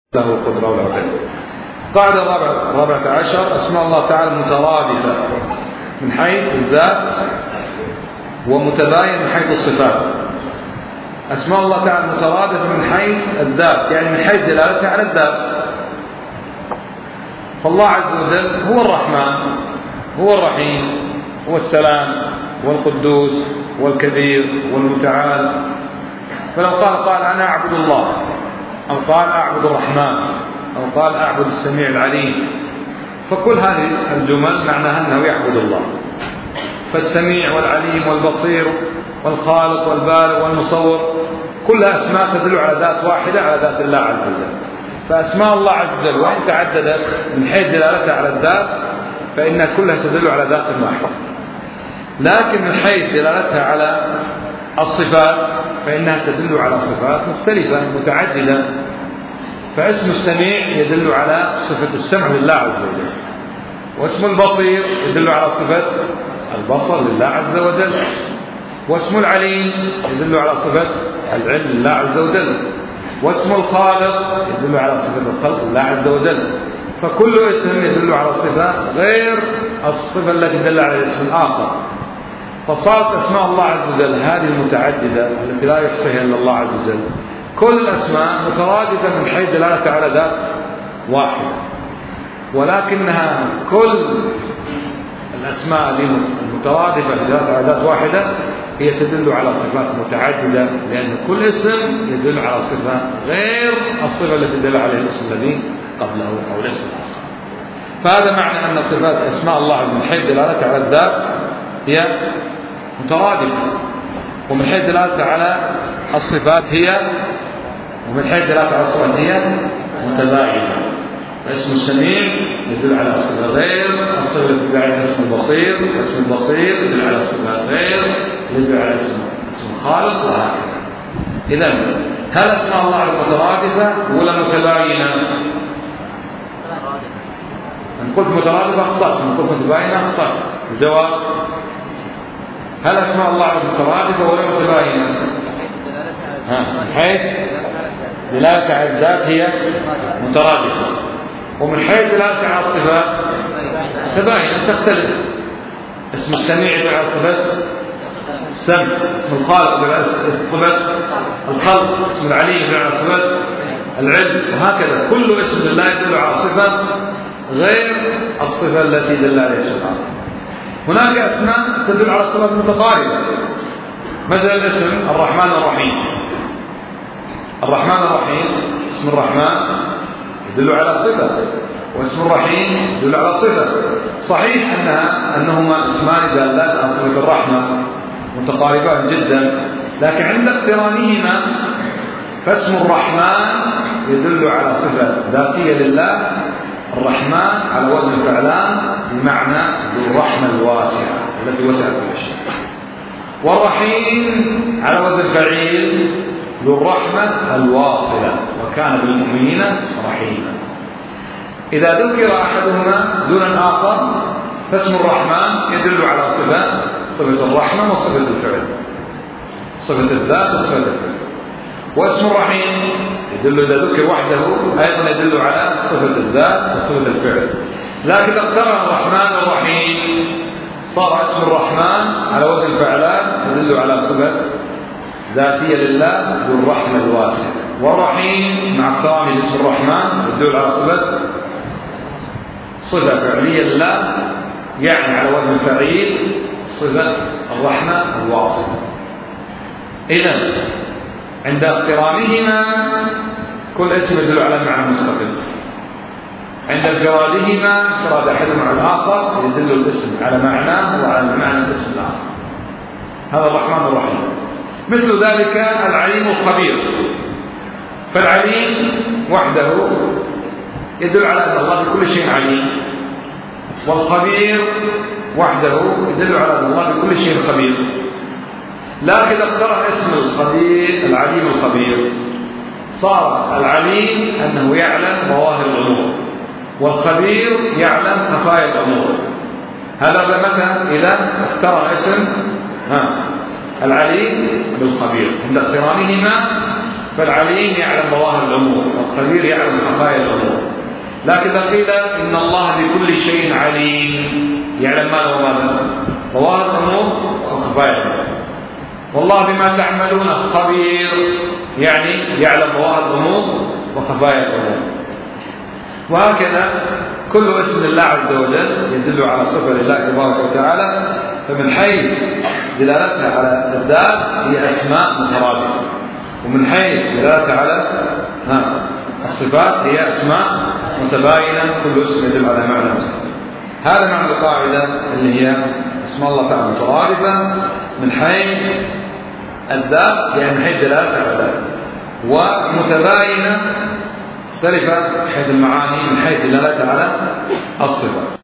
له القدرة والعقل. قاعدة الرابعة عشر: أسماء الله تعالى مترادفة من حيث الذات ومتباين من حيث الصفات. أسماء الله تعالى مترادفة من حيث الذات، يعني من حيث دلالتها على الذات. فالله عز وجل هو الرحمن، هو الرحيم، هو السلام، والقدوس، والكبير، والمتعال. فلو قال أنا أعبد الله، أو قال أعبد الرحمن، أو قال أعبد السميع العليم، فكل هذه الجمل معناها أنه يعبد الله. فالسميع والعليم والبصير والخالق والبارئ والمصور كلها أسماء تدل على ذات واحدة، على ذات الله عز وجل. فأسماء الله عز وجل وإن تعددت من حيث دلالتها على الذات فإنها كلها تدل على ذات واحدة، لكن من حيث دلالتها على الصفات فإنها تدل على صفات مختلفة متعددة. فاسم السميع يدل على صفة السمع لله عز وجل، واسم البصير يدل على صفة البصر لله عز وجل، واسم العليم يدل على صفة العلم لله عز وجل، واسم الخالق يدل على صفة الخلق لله عز وجل. فكل اسم يدل على صفة غير الصفة التي دل على الاسم الآخر. فصارت أسماء الله عز وجل هذه المتعددة التي لا يحصيها إلا الله عز وجل كل الأسماء مترادفة من حيث دلالتها على ذات واحدة، ولكنها كل الأسماء المترادفة دلالتها على ذات واحدة هي تدل على صفات متعددة، لأن كل اسم يدل على صفة غير الصفة التي دل عليها الاسم الذي قبله أو الاسم الآخر. فهذا معنى أن صفات أسماء الله عز وجل من حيث دلالتها على الذات هي مترادفة، ومن حيث دلالتها على الصفات ومن حيث دلالتها على الصفات هي متباينة. اسم السميع يدل على صفة غير الصفة التي تدل على اسم البصير، واسم البصير يدل على صفة غير يدل على اسم الخالق، وهكذا. إذن هل أسماء الله مترادفة ولا متباينة؟ إن قلت مترادفة أخطأت، إن قلت متباينة أخطأت. الجواب: هل أسماء الله مترادفة ولا متباينة؟ من حيث دلالتها على الذات هي مترادفة، ومن حيث دلالتها على الصفات متباينة تختلف. اسم السميع يدل على صفة السمع، اسم الخالق يدل على صفة الخلق، اسم العليم يدل على صفة العلم، وهكذا. كل اسم لله يدل على صفة غير الصفة التي دل عليها سبحانه. هناك أسماء تدل على صفات متقاربة، مثل الاسم الرحمن الرحيم. الرحمن الرحيم اسم الرحمن يدل على صفة، واسم الرحيم يدل على صفة. صحيح أنهما اسمان دالات على صفة الرحمة متقاربان جدا، لكن عند اقترانهما فاسم الرحمن يدل على صفة ذاتية لله، الرحمن على وزن فعلان بمعنى ذو الرحمة الواسعة التي وسعت كل شيء، والرحيم على وزن فعيل ذو الرحمة الواصلة وكان بالمؤمنين رحيما. إذا ذكر أحدهما دون الآخر فاسم الرحمن يدل على صفة الرحمة وصفة الفعل، صفة الذات وصفة الفعل. واسم الرحيم يدل إذا ذكر وحده أيضا يدل على صفة الذات وصفة الفعل. لكن إذا اقترن الرحمن الرحيم صار اسم الرحمن على وزن فعلان يدل على صفة ذاتية لله ذو الرحمة الواسعة، والرحيم مع اقترانه باسم الرحمن يدل على صفة فعلية لله، يعني على وزن فعيل صفة الرحمة الواسعة. إذن عند اقترانهما كل اسم يدل على معنى مستقل، عند انفرادهما انفراد احدهما على الاخر يدل الاسم على معناه وعلى معنى الاسم الاخر. هذا الرحمن الرحيم. مثل ذلك العليم الخبير. فالعليم وحده يدل على ان الله بكل شيء عليم، والخبير وحده يدل على ان الله بكل شيء خبير. لكن اقترن اسم الخبير العليم الخبير صار العليم أنه يعلم ظواهر الأمور، والخبير يعلم خفايا الأمور. هذا متى؟ إذا اقترن اسم العليم بالخبير. عند اقترانهما فالعليم يعلم ظواهر الأمور والخبير يعلم خفايا الأمور. لكن إذا قيل إن الله بكل شيء عليم يعلم ماذا وماذا؟ ظواهر الأمور وخفايا الأمور. والله بما تعملون خبير يعني يعلم ظواهر الأمور وخفايا الأمور. وهكذا كل اسم الله عز وجل يدل على صفة لله تبارك وتعالى، فمن حيث دلالتها على الذات هي أسماء مترادفة، ومن حيث دلالتها على الصفات هي أسماء متباينة، كل اسم يدل على معنى مستقل. هذا معنى القاعدة اللي هي اسماء الله تعالى مترادفة من حيث الذات، يعني من حيث دلالتها على الذات، ومتباينة مختلفة من حيث المعاني من حيث دلالتها على الصفات.